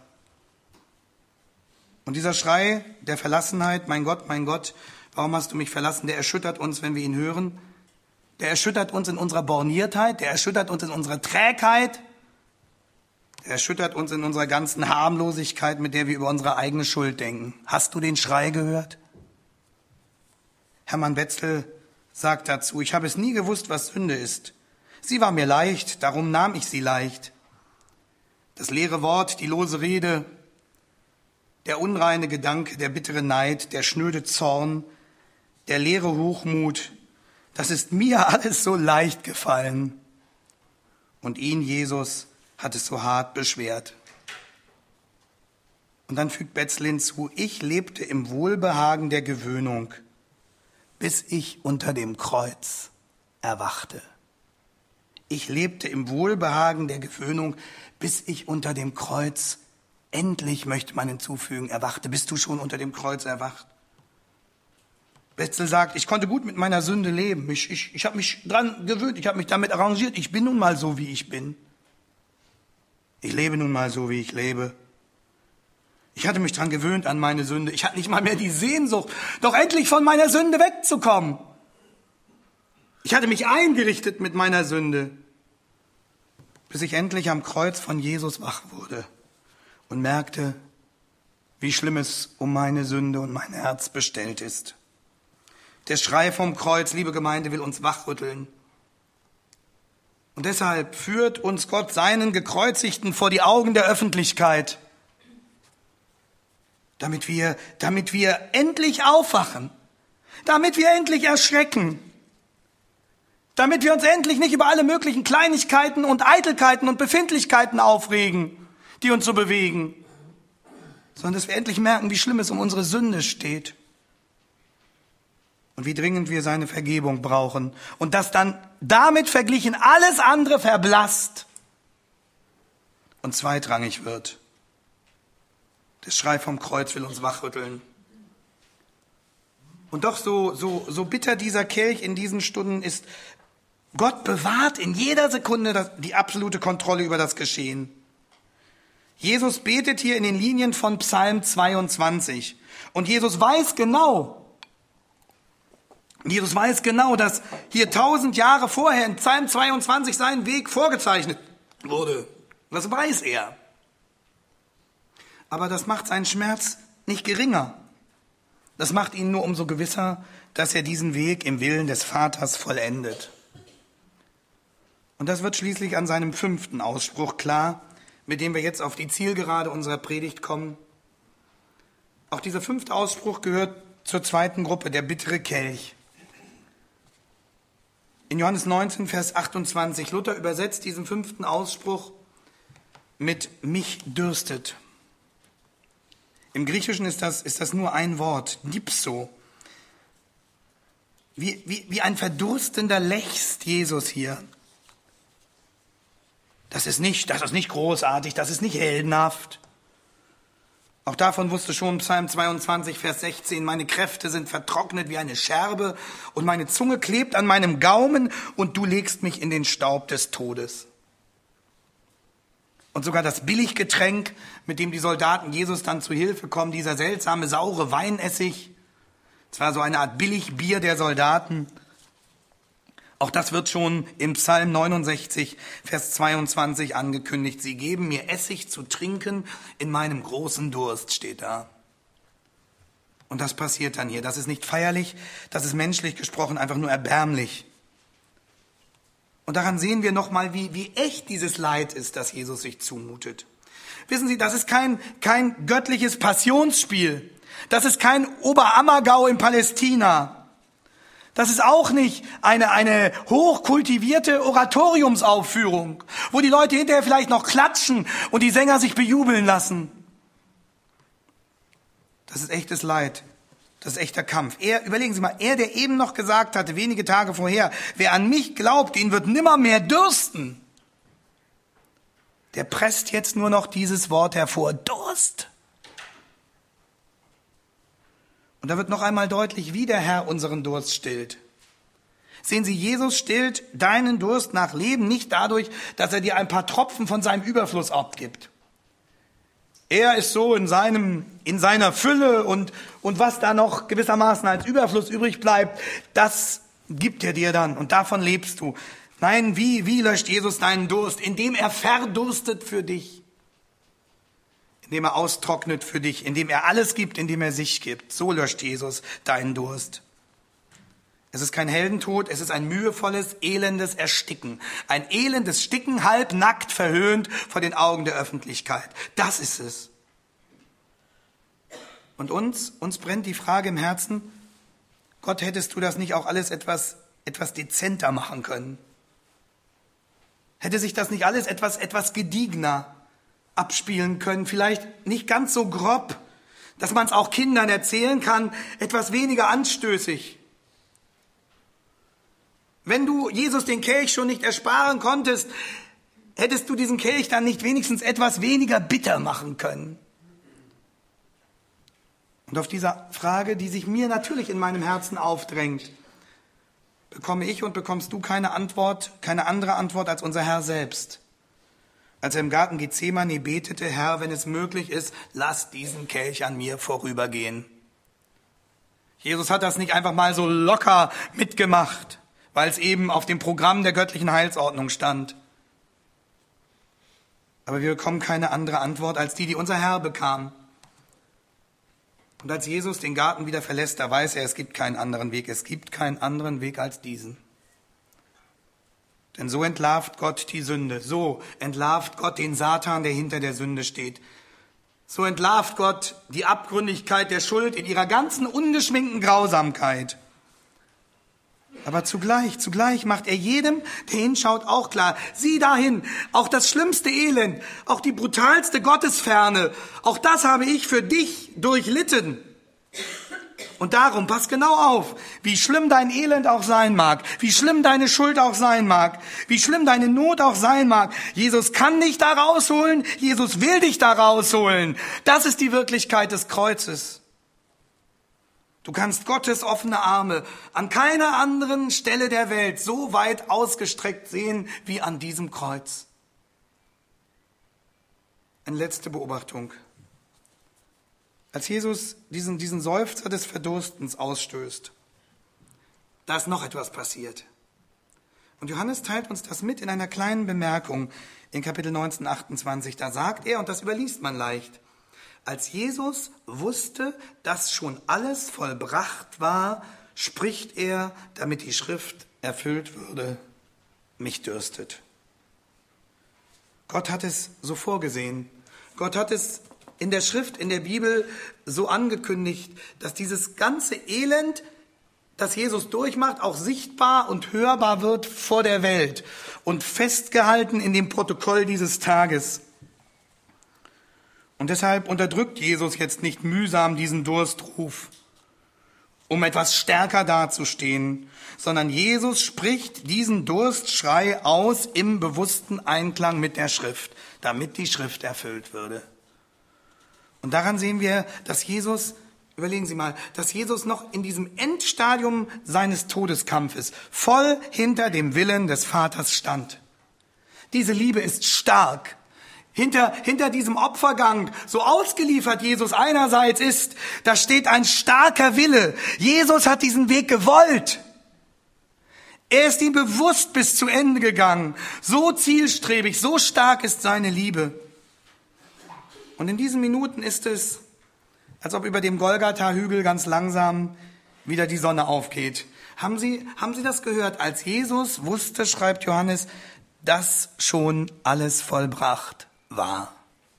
Und dieser Schrei der Verlassenheit, mein Gott, mein Gott, warum hast du mich verlassen, der erschüttert uns, wenn wir ihn hören. Der erschüttert uns in unserer Borniertheit, der erschüttert uns in unserer Trägheit, der erschüttert uns in unserer ganzen Harmlosigkeit, mit der wir über unsere eigene Schuld denken. Hast du den Schrei gehört? Hermann Wetzel sagt dazu, ich habe es nie gewusst, was Sünde ist. Sie war mir leicht, darum nahm ich sie leicht. Das leere Wort, die lose Rede, der unreine Gedanke, der bittere Neid, der schnöde Zorn, der leere Hochmut, das ist mir alles so leicht gefallen. Und ihn, Jesus, hat es so hart beschwert. Und dann fügt Wetzel hinzu, ich lebte im Wohlbehagen der Gewöhnung, bis ich unter dem Kreuz erwachte. Ich lebte im Wohlbehagen der Gewöhnung, bis ich unter dem Kreuz endlich, möchte man hinzufügen, erwachte. Bist du schon unter dem Kreuz erwacht? Wetzel sagt, ich konnte gut mit meiner Sünde leben. Ich, ich, ich habe mich dran gewöhnt, ich habe mich damit arrangiert. Ich bin nun mal so, wie ich bin. Ich lebe nun mal so, wie ich lebe. Ich hatte mich dran gewöhnt an meine Sünde. Ich hatte nicht mal mehr die Sehnsucht, doch endlich von meiner Sünde wegzukommen. Ich hatte mich eingerichtet mit meiner Sünde, bis ich endlich am Kreuz von Jesus wach wurde und merkte, wie schlimm es um meine Sünde und mein Herz bestellt ist. Der Schrei vom Kreuz, liebe Gemeinde, will uns wachrütteln. Und deshalb führt uns Gott seinen Gekreuzigten vor die Augen der Öffentlichkeit, damit wir, damit wir endlich aufwachen, damit wir endlich erschrecken, damit wir uns endlich nicht über alle möglichen Kleinigkeiten und Eitelkeiten und Befindlichkeiten aufregen, die uns so bewegen, sondern dass wir endlich merken, wie schlimm es um unsere Sünde steht und wie dringend wir seine Vergebung brauchen und dass dann damit verglichen alles andere verblasst und zweitrangig wird. Der Schrei vom Kreuz will uns wachrütteln. Und doch so, so, so bitter dieser Kelch in diesen Stunden ist, Gott bewahrt in jeder Sekunde das, die absolute Kontrolle über das Geschehen. Jesus betet hier in den Linien von Psalm zweiundzwanzig. Und Jesus weiß genau, Jesus weiß genau, dass hier tausend Jahre vorher in Psalm zweiundzwanzig sein Weg vorgezeichnet wurde. Das weiß er. Aber das macht seinen Schmerz nicht geringer. Das macht ihn nur umso gewisser, dass er diesen Weg im Willen des Vaters vollendet. Und das wird schließlich an seinem fünften Ausspruch klar, mit dem wir jetzt auf die Zielgerade unserer Predigt kommen. Auch dieser fünfte Ausspruch gehört zur zweiten Gruppe, der bittere Kelch. In Johannes neunzehn, Vers achtundzwanzig, Luther übersetzt diesen fünften Ausspruch mit mich dürstet. Im Griechischen ist das, ist das nur ein Wort, dipso. Wie, wie, wie ein Verdurstender lechzt Jesus hier. Das ist nicht, das ist nicht großartig, das ist nicht heldenhaft. Auch davon wusste schon Psalm zweiundzwanzig, Vers sechzehn, meine Kräfte sind vertrocknet wie eine Scherbe und meine Zunge klebt an meinem Gaumen und du legst mich in den Staub des Todes. Und sogar das Billiggetränk, mit dem die Soldaten Jesus dann zu Hilfe kommen, dieser seltsame, saure Weinessig, zwar so eine Art Billigbier der Soldaten, auch das wird schon im Psalm neunundsechzig, Vers zweiundzwanzig angekündigt. Sie geben mir Essig zu trinken in meinem großen Durst, steht da. Und das passiert dann hier. Das ist nicht feierlich, das ist menschlich gesprochen einfach nur erbärmlich. Und daran sehen wir nochmal, wie, wie echt dieses Leid ist, das Jesus sich zumutet. Wissen Sie, das ist kein, kein göttliches Passionsspiel. Das ist kein Oberammergau in Palästina. Das ist auch nicht eine, eine hochkultivierte Oratoriumsaufführung, wo die Leute hinterher vielleicht noch klatschen und die Sänger sich bejubeln lassen. Das ist echtes Leid. Das ist echter Kampf. Er, überlegen Sie mal, er, der eben noch gesagt hatte, wenige Tage vorher, wer an mich glaubt, den wird nimmer mehr dürsten. Der presst jetzt nur noch dieses Wort hervor, Durst. Und da wird noch einmal deutlich, wie der Herr unseren Durst stillt. Sehen Sie, Jesus stillt deinen Durst nach Leben nicht dadurch, dass er dir ein paar Tropfen von seinem Überfluss abgibt. Er ist so in seinem, in seiner Fülle und, und was da noch gewissermaßen als Überfluss übrig bleibt, das gibt er dir dann und davon lebst du. Nein, wie, wie löscht Jesus deinen Durst? Indem er verdurstet für dich. Indem er austrocknet für dich, indem er alles gibt, indem er sich gibt. So löscht Jesus deinen Durst. Es ist kein Heldentod, es ist ein mühevolles, elendes Ersticken. Ein elendes Sticken, halbnackt, verhöhnt vor den Augen der Öffentlichkeit. Das ist es. Und uns, uns brennt die Frage im Herzen, Gott, hättest du das nicht auch alles etwas, etwas dezenter machen können? Hätte sich das nicht alles etwas, etwas gediegener abspielen können, vielleicht nicht ganz so grob, dass man es auch Kindern erzählen kann, etwas weniger anstößig. Wenn du Jesus den Kelch schon nicht ersparen konntest, hättest du diesen Kelch dann nicht wenigstens etwas weniger bitter machen können. Und auf diese Frage, die sich mir natürlich in meinem Herzen aufdrängt, bekomme ich und bekommst du keine Antwort, keine andere Antwort als unser Herr selbst. Als er im Garten Gethsemane betete, Herr, wenn es möglich ist, lass diesen Kelch an mir vorübergehen. Jesus hat das nicht einfach mal so locker mitgemacht, weil es eben auf dem Programm der göttlichen Heilsordnung stand. Aber wir bekommen keine andere Antwort als die, die unser Herr bekam. Und als Jesus den Garten wieder verlässt, da weiß er, es gibt keinen anderen Weg. Es gibt keinen anderen Weg als diesen. Denn so entlarvt Gott die Sünde. So entlarvt Gott den Satan, der hinter der Sünde steht. So entlarvt Gott die Abgründigkeit der Schuld in ihrer ganzen ungeschminkten Grausamkeit. Aber zugleich, zugleich macht er jedem, der hinschaut, auch klar, sieh dahin, auch das schlimmste Elend, auch die brutalste Gottesferne, auch das habe ich für dich durchlitten. Und darum, pass genau auf, wie schlimm dein Elend auch sein mag, wie schlimm deine Schuld auch sein mag, wie schlimm deine Not auch sein mag. Jesus kann dich da rausholen, Jesus will dich da rausholen. Das ist die Wirklichkeit des Kreuzes. Du kannst Gottes offene Arme an keiner anderen Stelle der Welt so weit ausgestreckt sehen wie an diesem Kreuz. Eine letzte Beobachtung. Als Jesus diesen, diesen Seufzer des Verdurstens ausstößt, da ist noch etwas passiert. Und Johannes teilt uns das mit in einer kleinen Bemerkung in Kapitel neunzehn, achtundzwanzig. Da sagt er, und das überliest man leicht, Als Jesus wusste, dass schon alles vollbracht war, spricht er, damit die Schrift erfüllt würde, mich dürstet. Gott hat es so vorgesehen. Gott hat es in der Schrift, in der Bibel so angekündigt, dass dieses ganze Elend, das Jesus durchmacht, auch sichtbar und hörbar wird vor der Welt und festgehalten in dem Protokoll dieses Tages. Und deshalb unterdrückt Jesus jetzt nicht mühsam diesen Durstruf, um etwas stärker dazustehen, sondern Jesus spricht diesen Durstschrei aus im bewussten Einklang mit der Schrift, damit die Schrift erfüllt würde. Und daran sehen wir, dass Jesus, überlegen Sie mal, dass Jesus noch in diesem Endstadium seines Todeskampfes voll hinter dem Willen des Vaters stand. Diese Liebe ist stark. Hinter, hinter diesem Opfergang, so ausgeliefert Jesus einerseits ist, da steht ein starker Wille. Jesus hat diesen Weg gewollt. Er ist ihm bewusst bis zu Ende gegangen. So zielstrebig, so stark ist seine Liebe. Und in diesen Minuten ist es, als ob über dem Golgatha-Hügel ganz langsam wieder die Sonne aufgeht. Haben Sie, haben Sie das gehört? Als Jesus wusste, schreibt Johannes, dass schon alles vollbracht war.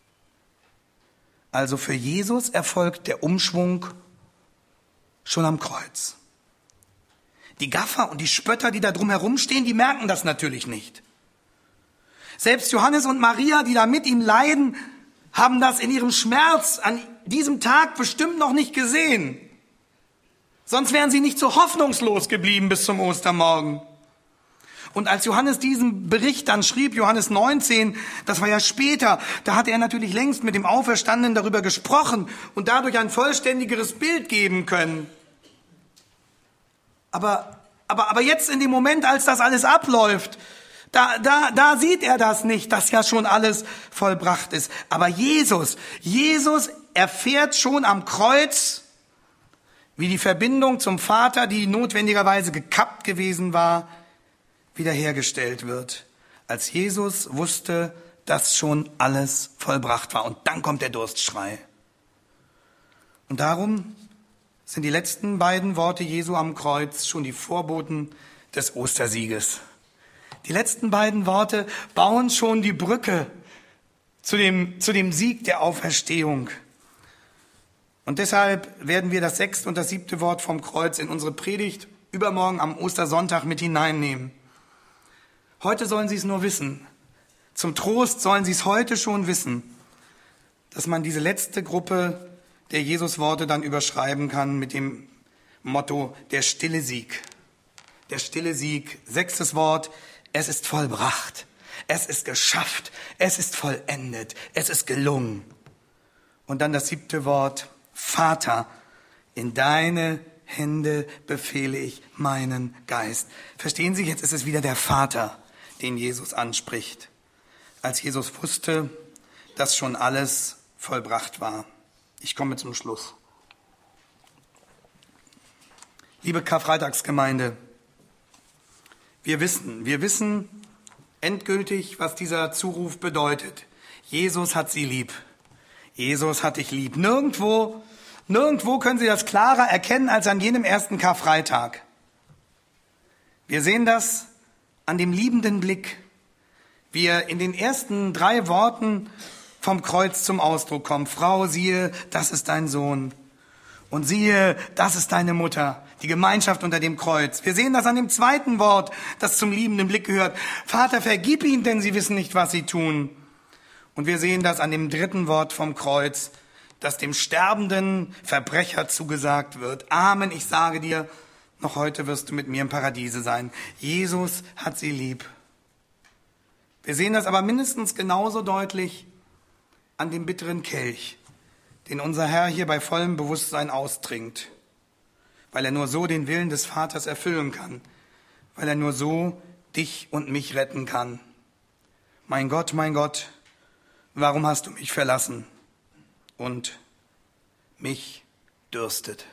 Also für Jesus erfolgt der Umschwung schon am Kreuz. Die Gaffer und die Spötter, die da drumherum stehen, die merken das natürlich nicht. Selbst Johannes und Maria, die da mit ihm leiden, haben das in ihrem Schmerz an diesem Tag bestimmt noch nicht gesehen. Sonst wären sie nicht so hoffnungslos geblieben bis zum Ostermorgen. Und als Johannes diesen Bericht dann schrieb, Johannes neunzehn, das war ja später, da hatte er natürlich längst mit dem Auferstandenen darüber gesprochen und dadurch ein vollständigeres Bild geben können. Aber, aber, aber jetzt in dem Moment, als das alles abläuft, da, da, da sieht er das nicht, dass ja schon alles vollbracht ist. Aber Jesus, Jesus erfährt schon am Kreuz, wie die Verbindung zum Vater, die notwendigerweise gekappt gewesen war, wiederhergestellt wird, als Jesus wusste, dass schon alles vollbracht war. Und dann kommt der Durstschrei. Und darum sind die letzten beiden Worte Jesu am Kreuz schon die Vorboten des Ostersieges. Die letzten beiden Worte bauen schon die Brücke zu dem, zu dem Sieg der Auferstehung. Und deshalb werden wir das sechste und das siebte Wort vom Kreuz in unsere Predigt übermorgen am Ostersonntag mit hineinnehmen. Heute sollen Sie es nur wissen. Zum Trost sollen Sie es heute schon wissen, dass man diese letzte Gruppe der Jesus-Worte dann überschreiben kann mit dem Motto der stille Sieg. Der stille Sieg. Sechstes Wort, es ist vollbracht. Es ist geschafft. Es ist vollendet. Es ist gelungen. Und dann das siebte Wort, Vater, in deine Hände befehle ich meinen Geist. Verstehen Sie, jetzt ist es wieder der Vater, den Jesus anspricht, als Jesus wusste, dass schon alles vollbracht war. Ich komme zum Schluss. Liebe Karfreitagsgemeinde, wir wissen, wir wissen endgültig, was dieser Zuruf bedeutet. Jesus hat Sie lieb. Jesus hat dich lieb. Nirgendwo, nirgendwo können Sie das klarer erkennen als an jenem ersten Karfreitag. Wir sehen das an dem liebenden Blick, wie er in den ersten drei Worten vom Kreuz zum Ausdruck kommt. Frau, siehe, das ist dein Sohn. Und siehe, das ist deine Mutter. Die Gemeinschaft unter dem Kreuz. Wir sehen das an dem zweiten Wort, das zum liebenden Blick gehört. Vater, vergib ihnen, denn sie wissen nicht, was sie tun. Und wir sehen das an dem dritten Wort vom Kreuz, das dem sterbenden Verbrecher zugesagt wird. Amen, ich sage dir, noch heute wirst du mit mir im Paradiese sein. Jesus hat sie lieb. Wir sehen das aber mindestens genauso deutlich an dem bitteren Kelch, den unser Herr hier bei vollem Bewusstsein austrinkt, weil er nur so den Willen des Vaters erfüllen kann, weil er nur so dich und mich retten kann. Mein Gott, mein Gott, warum hast du mich verlassen und mich dürstet?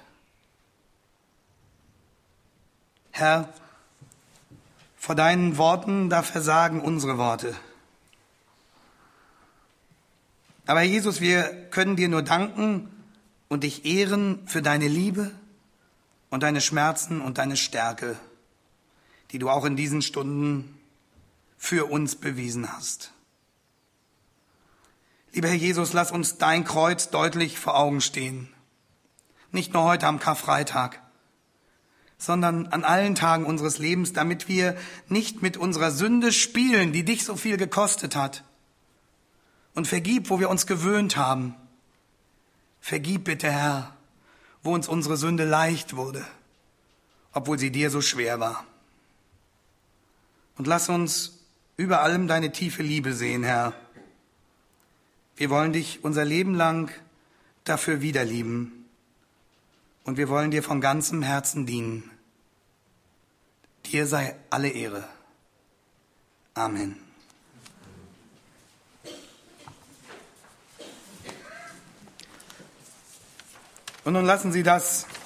Herr, vor deinen Worten, da versagen unsere Worte. Aber Herr Jesus, wir können dir nur danken und dich ehren für deine Liebe und deine Schmerzen und deine Stärke, die du auch in diesen Stunden für uns bewiesen hast. Lieber Herr Jesus, lass uns dein Kreuz deutlich vor Augen stehen. Nicht nur heute am Karfreitag, sondern an allen Tagen unseres Lebens, damit wir nicht mit unserer Sünde spielen, die dich so viel gekostet hat. Und vergib, wo wir uns gewöhnt haben. Vergib bitte, Herr, wo uns unsere Sünde leicht wurde, obwohl sie dir so schwer war. Und lass uns über allem deine tiefe Liebe sehen, Herr. Wir wollen dich unser Leben lang dafür wiederlieben. Und wir wollen dir von ganzem Herzen dienen. Dir sei alle Ehre. Amen. Und nun lassen Sie das